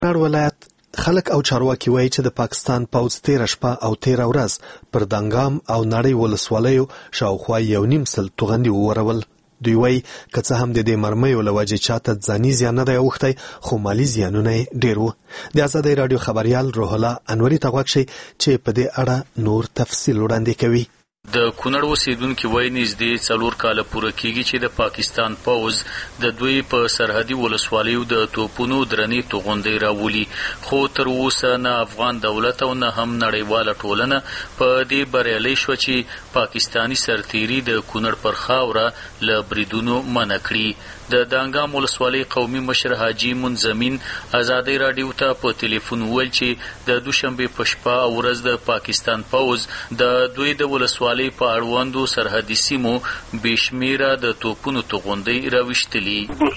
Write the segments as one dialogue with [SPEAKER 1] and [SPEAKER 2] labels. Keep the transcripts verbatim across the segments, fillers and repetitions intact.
[SPEAKER 1] کونړ ولایت خلک او چارواکي وایي چې د پاکستان پوځ تیره شپه او تیره ورځ پر دانګام او نړۍ ولسوالیو شاوخوا یو نیم سل توغندي وورول. دوی وایي که څه هم د دې مرمیو له وجې چاته ځاني زیان نه دی اوښتی، خو مالي زیانونه یې ډېر وو. د ازادۍ راډیو خبریال روح الله انوري ته غوږ شئ چې په دې اړه نور تفصیل وړاندې کوي.
[SPEAKER 2] د کونړ اوسیدونکي وایي نږدې څلور کاله پوره کېږي چې د پاکستان پوځ د دوی په سرحدي ولسوالیو د توپونو درنې توغندۍ راولي، خو تر اوسه نه افغان دولت او نه هم نړیواله ټولنه په دې بریالۍ شوه چې پاکستاني سرتیري د کونړ پر خاوره له بریدونو منع کړي. د دانګام ولسوالۍ قومي مشر حاجي منظمین ازادۍ راډیو ته په ټلیفون وویل چې د دوشنبې په شپه او ورځ د پاکستان پوځ د دوی د ولسوالۍ په اړوندو سرحدي سیمو بې شمېره د توپونو توغندۍ راویشتلي.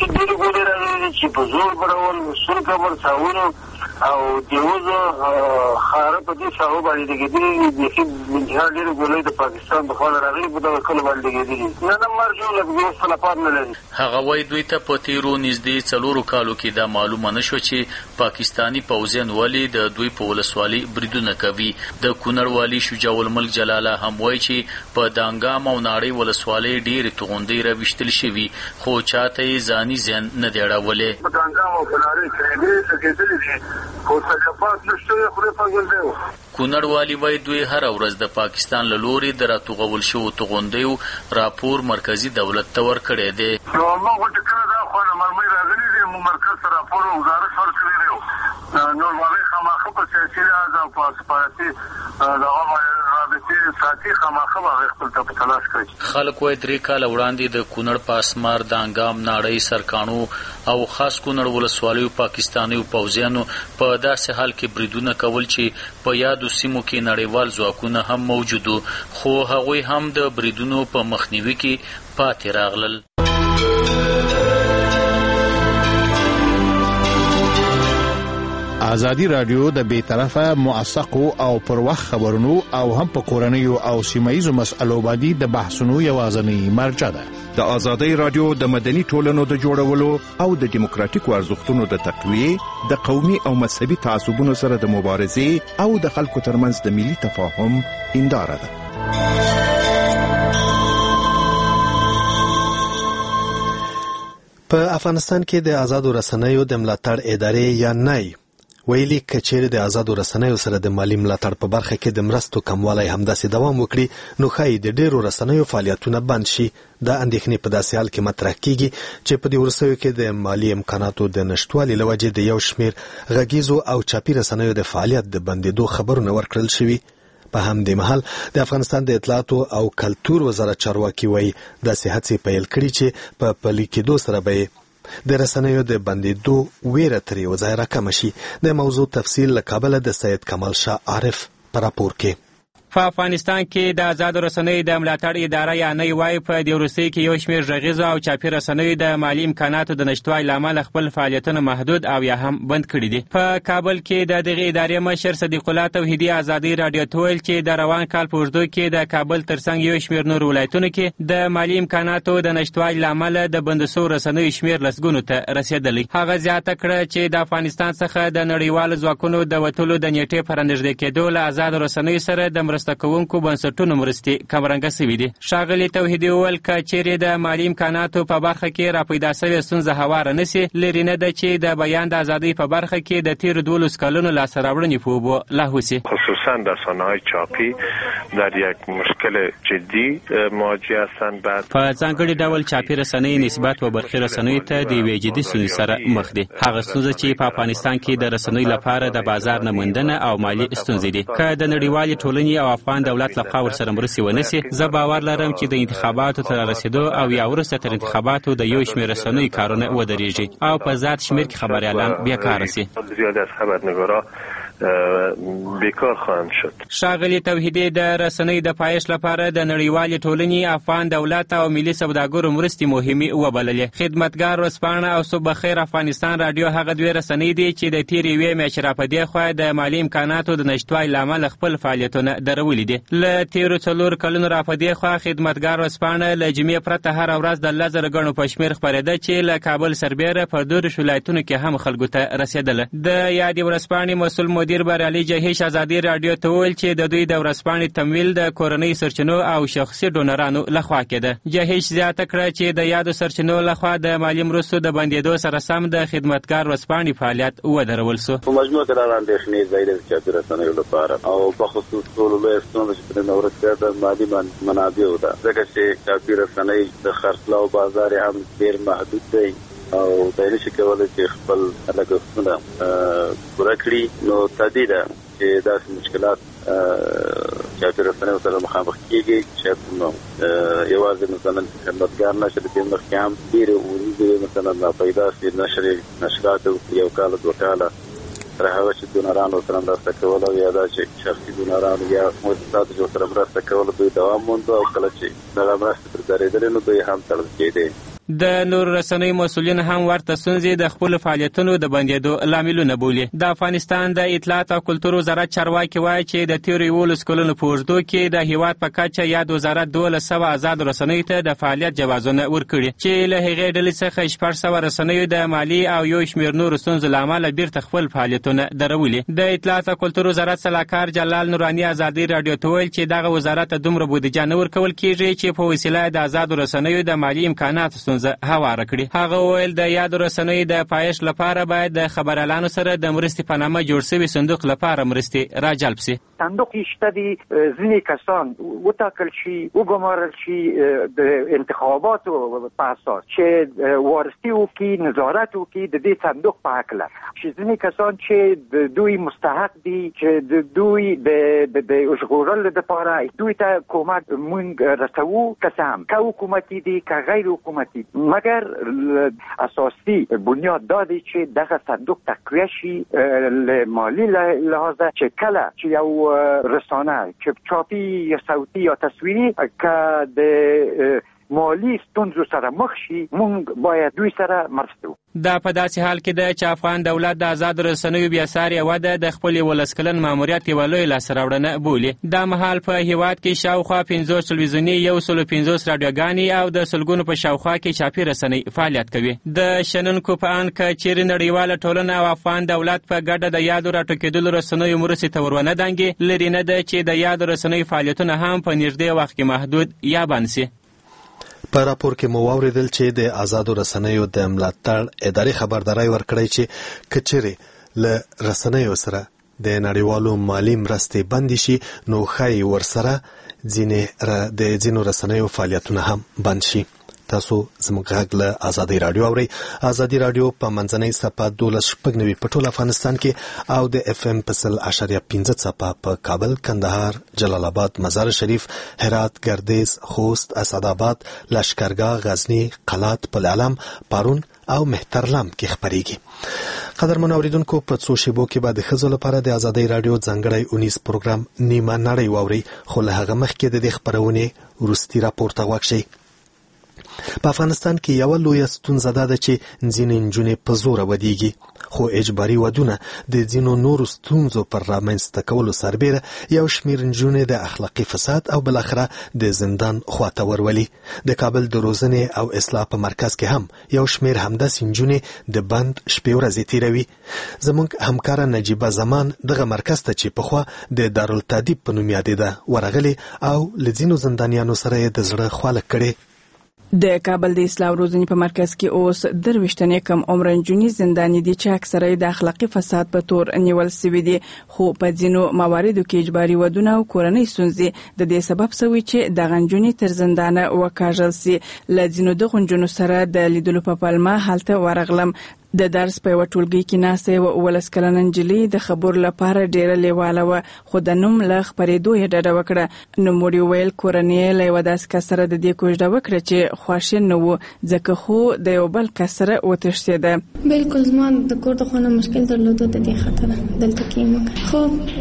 [SPEAKER 3] چې په زور برول سور کبر ساونو او دیوزو خاره په دې ساو باندې لګېدلي بیخي منتها ډېرې ګولۍ د پاکستان د خوا نه راغلي په دغه کلو باندې لګېدلي نه نه مرجو لږ یو خلافات نه لري.
[SPEAKER 2] هغه وایي دوی ته په تېرو نږدې څلورو کالو کې دا معلومه نه شوه چې پاکستاني پوځیان ولې د دوی په ولسوالۍ بریدونه کوي. د کونړ والي شجاع الملک جلاله هم وایي چې په دانګام او ناړۍ ولسوالۍ ډېرې توغندۍ راویشتل شوي، خو چاته یې ځاني زیان نه دی اړولی.
[SPEAKER 3] په دانګام او په ناړۍ کې ډېرې لګېدلې دي، خو تکلیفات نشته یې خدای فضل دی.
[SPEAKER 2] کونړ والي وایي دوی هره ورځ د پاکستان له لورې د راتوغول شوو توغندیو راپور مرکزي دولت ته ورکړی دی.
[SPEAKER 3] نو موږ چې کله دا خوا نه مرمۍ راغلي دي موږ مرکز ته راپور او ګزارش ورکړی دی. نورمالۍ خامخه په سیاسي لحاظ او په سفارتي دغه رابطې ساتي خامخه به هغې خپل ته په تلاش کوي.
[SPEAKER 2] خلک وایي درې کاله وړاندې د کونړ په اسمار، دانګام، ناړۍ، سرکاڼو او خاص کونړ ولسوالیو پاکستانیو پوځیانو په داسې حال کې بریدونه کول چې په یادو سیمو کې نړیوال ځواکونه هم موجود وو، خو هغوی هم د بریدونو په مخنیوي کې پاتې راغلل.
[SPEAKER 4] ازادي راډیو د بې طرفه موثقو او پر وخت خبرونو او هم په کورنیو او سیمایي مسألو باندې د بحثونو یوازینی مرجع ده.
[SPEAKER 5] د ازادۍ راډیو د مدني ټولنو د جوړولو او د دیموکراتیکو ارزښتونو د تقویې، د قومي او مذهبي تعصبونو سره د مبارزې او د خلکو ترمنځ د ملي تفاهم هنداره ده.
[SPEAKER 1] په افغانستان کې د آزادو رسنیو د ملاتړ ادارې یا نای ویلي که چیرې د آزادو رسنیو سره د مالی ملاتړ په برخه کې د مرستو کموالی همداسې دوام وکړي، نو ښایي د ډېرو رسنیو فعالیتونه بند شي. دا اندېښنې په داسې حال کې مطرح کیږي چې په دې وروستیو کې د مالی امکاناتو د نشتوالي له وجې د یو شمېر غږیزو او چاپي رسنیو د فعالیت د بندېدو خبرونه ورکړل شوي. په همدې مهال د افغانستان د اطلاعاتو او کلتور وزارت چارواکي وایي داسې هڅې پیل کړي چې په پلي کېدو سره به د رسنیو د بندېدو ویره تر یو ځای راکمه شي. د موضوع تفصیل له کابله د سید کمال شاه عارف په راپور کې.
[SPEAKER 6] په افغانستان کې د آزادو رسنیو د ملاتړ اداره یا نای وایي په دې وروستیو کې یو شمېر غږیزو او چاپي رسنیو د مالي امکاناتو د نشتوالي له امله خپل فعالیتونه محدود او یا هم بند کړي دي. په کابل کې د دغې ادارې مشر صدیق الله توحیدي ازادۍ راډیو ته ویل چې د روان کال په اوږدو کې د کابل ترڅنګ یو شمېر نور ولایتونو کې د مالي امکاناتو د نشتوالي له امله د بندو شوو رسنیو شمېر لسګونو ته رسېدلی. هغه زیاته کړه چې د افغانستان څخه د نړیوالو ځواکونو د وتلو د نیټې په رانږدې کېدو له آزادو رسنیو سره د مرسته کوونکو بنسټونو مرستې کمرنګه سوي دي. ښاغلي توحیدي وویل که چیرې د مالي امکاناتو په برخه کې راپیدا سوې ستونزه هواره نه سي، لرې نه ده چې د بیان د ازادۍ په برخه کې د تېرو دولسو کلونو لاسته راوړنې په اوبو لاهو سي.
[SPEAKER 7] خصوصا رسانه‌های چاپی در یک مشکل جدی مواجه هستند.
[SPEAKER 6] په ځانګړي ډول چاپي رسنۍ نسبت و برخي رسنیو ته د یوې جدي ستونزې سره مخ دي. هغه ستونزه چې په افغانستان کې د رسنیو لپاره د بازار نه موندنه او مالي ستونزې دي. که د نړیوالې ټولنې او افغان دولت لخوا ورسره مرستې ونه سي، زه باور لرم چې د انتخاباتو تر رسېدو او یا وروسته تر انتخاباتو د یو شمېر رسنیو کارونه ودرېږي او په ذات شمېر کې خبریالان بیکاره سي.
[SPEAKER 7] زیاد از خبرنگارا بیکار خواهند شد.
[SPEAKER 6] ښاغلي توحیدي د رسنۍ د پایښت لپاره د نړیوالې ټولنې، افغان دولت او ملي سوداګرو مرستې مهمې وبللې. خدمتګار ورځپاڼه او صبح خیر افغانستان راډیو هغه دوې رسنۍ دي چې د تېرې یوې میاشتې راپدې خوا د مالي امکاناتو د نشتوالي له امله خپل فعالیتونه درولي دي. له تېرو څلورو کلونو راپدې خوا خدمتګار ورځپاڼه له جمعې پرته هره ورځ د لس زره ګڼو په شمېر خپرېده چې له کابل سربیره په دېرشو ولایتونو کې هم خلکو ته رسېدله. د یادې ورځپاڼې مسؤل مدیر بریالي جهیش ازادي راډیو ته وویل چې د دوی د ورځپاڼې تمویل د کورنۍ سرچینو او شخصي ډونرانو لخوا کېده. جهیش زیاته کړه چې د یادو سرچینو لخوا د مالي مرستو د بندېدو سره سم د خدمتګار ورځپاڼې فعالیت ودرول سو.
[SPEAKER 8] په مجموع کې دا اندېښنې ځای لري چې د رسنیو لپاره او په خصوص ټولو لویه ستونزه چې پرې نورسته د مالي منابعو ده، ځکه چې کافي رسنۍ د خرڅلاو بازار هم ډېر محدود دی او دا نشي کولی چې خپل لګښتونه پوره کړي. نو طبیعي ده چې داسې مشکلات کافي رسنیو سره مخامخ کېږي چې نو یوازې مثلا خدمتګار نشر د دې مخکې هم ډېرې وریځې مثلا ناپیدا سي نشر نشرات یو کال دوه کاله تر هغه چې دونرانو سره مرسته کول او یا دا چې شخصي دونرانو یا مؤسساتو جو سره مرسته کول دوی دوام موند او کله چې دغه مرسته تر درېدلې نو دوی هم تړل کېدې.
[SPEAKER 6] د نور رسنیو مسؤلین هم ورته ستونزې د خپل فعالیتونو د بندېدو لاملونه بولي. د افغانستان د اطلاعات او کلتور وزارت چارواکي وایي چې د تېرو یولسو کلونو په اوږدو کې د هیواد په کچه یاد وزارت دولس سوه آزادو رسنیو ته د فعالیت جوازونه ورکړي چې له هغې ډلې څخه شپږ سوه رسنیو د مالي او یو شمېر نورو ستونزو له امله بیرته خپل فعالیتونه درولي. د اطلاعات او کلتور وزارت سلاکار جلال نوراني ازادي راډیو ته ویل چې دغه وزارت ته دومره بودیجه نه ورکول کېږي چې په وسیله د آزادو رسنیو د مالي امکاناتو ستونزه هواره کړي. هغه ویل د یادو رسنیو د پایښت لپاره باید د خبريالانو سره د مرستې په نامه جوړ شوي صندوق لپاره مرستې راجلب شي.
[SPEAKER 9] صندوق شته دي، ځینې کسان وټاکل شي وګمارل شي د انتخاباتو په اساس چې وارثي وکړي، نظارت وکړي د دې صندوق په هکله، چې ځینې کسان چې د دوی مستحق دي چې د دوی د ژغورلو لپاره دوی ته کومک مونږ رسوو، که څه هم که حکومتي دي که غیر حکومتي، مګر اساسي بنیاد دا دی چې دغه صندوق تقویه شي له مالي لحاظه، چې کله چې یو رسانه چې چاپی یا صوتي یا تصویري که د مالی ستونزو سره مخ شي، مونږ باید دوی سره مرسته وکړو.
[SPEAKER 6] دا په داسې حال کې ده چې افغان دولت د آزادو رسنیو بېسارې وده د خپل یولس کلن ماموریت یوه لویه لاسته راوړنه بولي. دا مهال په هیواد کې شاوخوا پنځوس تلویزیوني، یو سلو پنځوس راډیوګانې او د سلګونو په شاوخوا کې چاپي رسنۍ فعالیت کوي. د شنونکو په اند که چیرې نړیواله ټولنه او افغان دولت په ګډه د یادو راټوکېدلو رسنیو مرستې ته ور ونه دانګي، لرې نه ده چې د یادو رسنیو فعالیتونه هم په نږدې وخت کې محدود یا بند شي.
[SPEAKER 1] په راپور کې مو واوریدل چې د آزادو رسنیو د ملاتړ ادارې خبرداری ورکړی چې کچېرې له رسنیو سره د نړیوالو مالي مرستې بندې شي نو ښایي ورسره ځینې د ځینو رسنیو فعالیتونه هم بند شي. تاسو زموږ غږ له ازادي راډیو اورئ. ازادي راډیو په منځنۍ څپه دولس شپږ نوي په ټول افغانستان کې او د اف ام په سل اشاریه پنځه څپه په کابل، کندهار، جلال آباد، مزار شریف، هرات، ګردیز، خوست، اسداباد، لشکرګاه، غزنی، قلات، پل علم، پارون او مهترلام کې خبرېږي. قدرمن اوریدونکو، په څو شیبو کې به د ښځو لپاره د ازادۍ راډیو ځانګړی اونیز پروګرام نیمه نړۍ واورئ، خو له هغه مخکې د دې خپرونې وروستي راپور ته غوږ شئ. په افغانستان کې یو لویه ستونزه ده چې ځینې نجونې په زوره ودیږي، خو اجباري ودونه د ځینو نورو ستونزو پر رامنځته کولو سربیره یو شمېر نجونې د اخلاقي فساد او بالاخره د زندان خواته ورولي. د کابل د روزنې او اصلاح په مرکز کې هم یو شمېر همداسې نجونې د بند شپې ورځې تیروي. زموږ همکاره نجیبه زمان دغه مرکز ته چې پخوا د دارالتادیب په نوم یادېده ورغلې او له ځینو زندانیانو سره یې د زړه خواله کړې.
[SPEAKER 10] د کابل د اصلاح او روزنې په مرکز کې اوس درویشتنې کم عمر نجونې زنداني دي چې اکثره د اخلاقي فساد په تور نیول سوي دي، خو په ځینو مواردو کې اجباري ودونه او کورنۍ ستونزې د دې سبب سوي چې دغه نجونې تر زندانه وکاږل سي. له ځینو دغو نجونو سره د لیدلو په پلمه هلته ورغلم. د درس په یوه ټولګي کې ناسته یوه اوولس کلنه نجلۍ د خبرو لپاره ډېره لیواله وه، خو د نوم له خپرېدو یې ډډه وکړه. نوموړي وویل کورنۍ یې له یوه داسې کس سره د دې کوژده وکړه چې خواشین نه و، ځکه خو د یو بل کس سره وتښتېده.
[SPEAKER 11] بالکل زما د کور د خوا نه مشکل درلودو د دې خاطره دلته کېږم، خو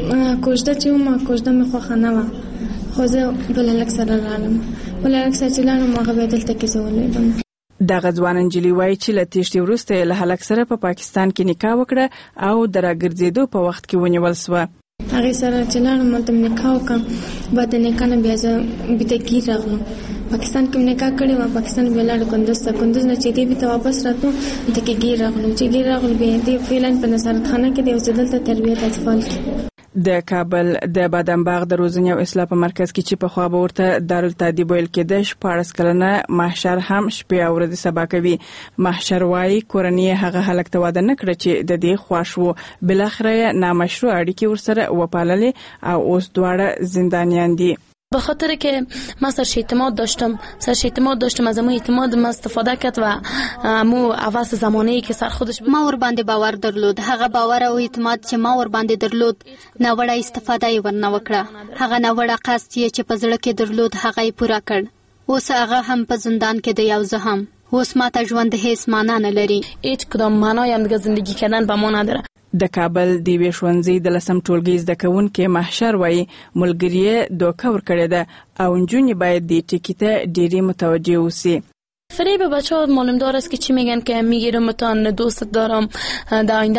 [SPEAKER 11] کوژده چې وم کوژده مې خوښه نه وه، خو زه بل هلک سره لاړم. بل هلک سره چې لاړم هغه بیا دلته کې زه ولوېدم.
[SPEAKER 10] دغه ځوانه نجلۍ وایي چې له تېښتې وروسته یې له هلک سره په پاکستان کې نکاح وکړه او د راګرځېدو په وخت کې ونیول سوه.
[SPEAKER 11] هغې سره چې لاړم هلته مې نکاح وکړه، بعد د نکاح نه بیا زه بیرته ګیر راغلم. پاکستان کې مې نکاح کړې وه، پاکستان بیا لاړو کندوز ته، کندوز نه چې دې بیرته واپس راتلو هلته کې ګیر راغلو. چې ګیر راغلو بیا دې فعلا په نصارت خانه کې دی او زه دلته تربیت اطفال کې.
[SPEAKER 10] د کابل د بادام باغ د روزنې او اصلاح په مرکز کې چې پخوا به ورته دارالتادیب ویل کېده، شپاړس کلنه محشر هم شپې او ورځې سبا کوي. محشر وایي کورنۍ هغه هلک ته واده نه کړه چې د دې خوښ و، بالاخره یې نامشروع اړیکې ورسره وپاللې او اوس دواړه زندانیان دي.
[SPEAKER 12] به خاطر که من سرش اعتماد داشتم سرش اعتماد داشتم از امو اعتماد ما استفاده کرد و امو عوض زمانه‌ای که سر خودش
[SPEAKER 13] ما ور باندې باور درلود، هغه باور او اعتماد چې ما ور باندې درلود نه وړه استفاده یې ورنه وکړه. هغه نه وړه قصد چې په زړه کې درلود هغه یې پوره کړ. اوس هغه هم په زندان کې دی او زه هم. اوس ما ته ژوند هیڅ معنا نه لري،
[SPEAKER 12] هیڅ کدام معنی هم دیگه زندگی کردن به ما نداره.
[SPEAKER 10] د کابل د یوې ښوونځي د لسم ټولګي زده کوونکي محشر وایي ملګري یې دوکه ورکړې ده او نجونې باید دې ټکي ته ډېرې متوجه اوسي.
[SPEAKER 12] فریب بچه ها معلوم دار است که چی میگن که میگیرم تان دوست دارم در آینده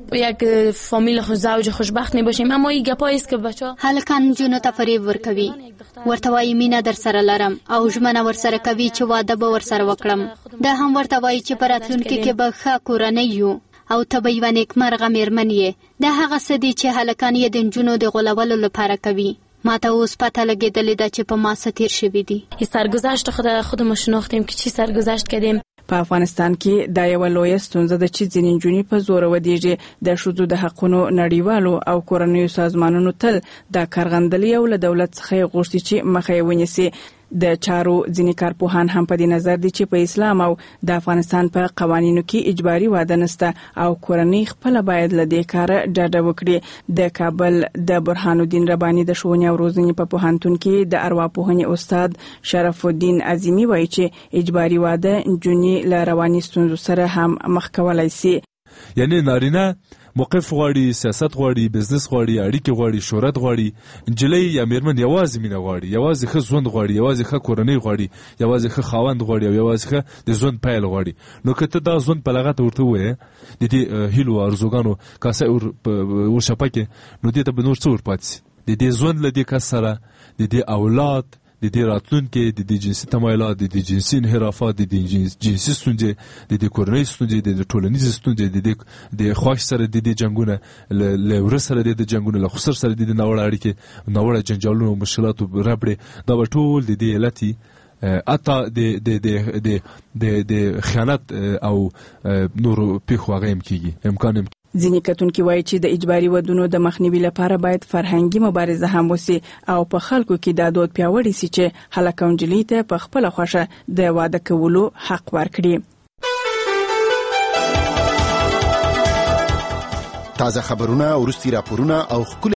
[SPEAKER 12] یک فامیل خوش زوج خوشبخت میباشیم، اما این گپایی است که بچه ها
[SPEAKER 13] هلکان نجونو ته فریب ورکوي، ورته وایي مینه در سره لرم او ژمنه ورسره کوي چې واده به ورسره وکړم. دا هم ورته وایي چې په راتلونکي کې به ښه کورنۍ یو او ته به یوه نیکمرغه میرمن یې. دا هغه څه دي چې هلکان یې د نجونو د غولولو لپاره کوي. ما ته اوس پته لګېدلې ده چې په ما څه تېر شوي دي.
[SPEAKER 12] سرگذشت خود خودمو شناختیم که چی سرگذشت کردیم.
[SPEAKER 10] په افغانستان کې دا یوه لویه ستونزه ده چې ځینې نجونې په زوره ودېږي. د ښځو د حقونو نړیوالو او کورنیو سازمانونو تل دا کارغندلي او له دولت څخه یې غوښتي چې مخه یې ونیسي. د چارو ځینې کارپوهان هم په دې نظر دي چې په اسلام او د افغانستان په قوانینو کې اجباري واده نشته او کورنۍ خپله باید له دې کاره ډډه وکړي. د کابل د برهان الدین رباني د ښوونې او روزنې په پوهنتون کې د ارواپوهنې استاد شرف الدین عظیمي وایي چې اجباري واده نجونې له رواني ستونزو سره هم مخ کولی سي.
[SPEAKER 14] یعنی نارینه موقف غواړي، سیاست غواړي، بزنس غواړي، اړیکې غواړي، شهرت غواړي. نجلۍ یا میرمن یوازې مینه غواړي، یوازې ښه ژوند غواړي، یوازې ښه کورنۍ غواړي، یوازې ښه خاوند غواړي او یوازې ښه د ژوند پیل غواړي. نو که ته دا ژوند په لغته ورته ووایې د دې هیلو او ارزوګانو کاسه ورشپه کې، نو دې ته به نور څه ورپاتې سي؟ د دې ژوند له دې کس سره د دې اولاد، د دې راتلونکي، د دې جنسي تمایلات، د دې جنسي انحرافات، د دې جنسي ستونزې، د دې کورنۍ ستونزې، د دې ټولنیزې ستونزې، د دې د خوښ سره د دې جنګونه، له وره سره د دې جنګونه، له خسر سره د دې ناوړه اړیکې، ناوړه جنجالونه او مشکلاتو ربړې، دا به ټول د دې علتي حتی د د د د د خیانت او نورو پیښو هغه هم کېږي، امکان هم.
[SPEAKER 10] ځینې کتونکي وایي چې د اجباري ودونو د مخنیوي لپاره باید فرهنګي مبارزه هم وسي او په خلکو کې دا دود پیاوړی سي چې هلک او نجلۍ ته په خپله خوښه د واده کولو حق ورکړي.
[SPEAKER 15] تازه خبرونه، وروستي راپورونه او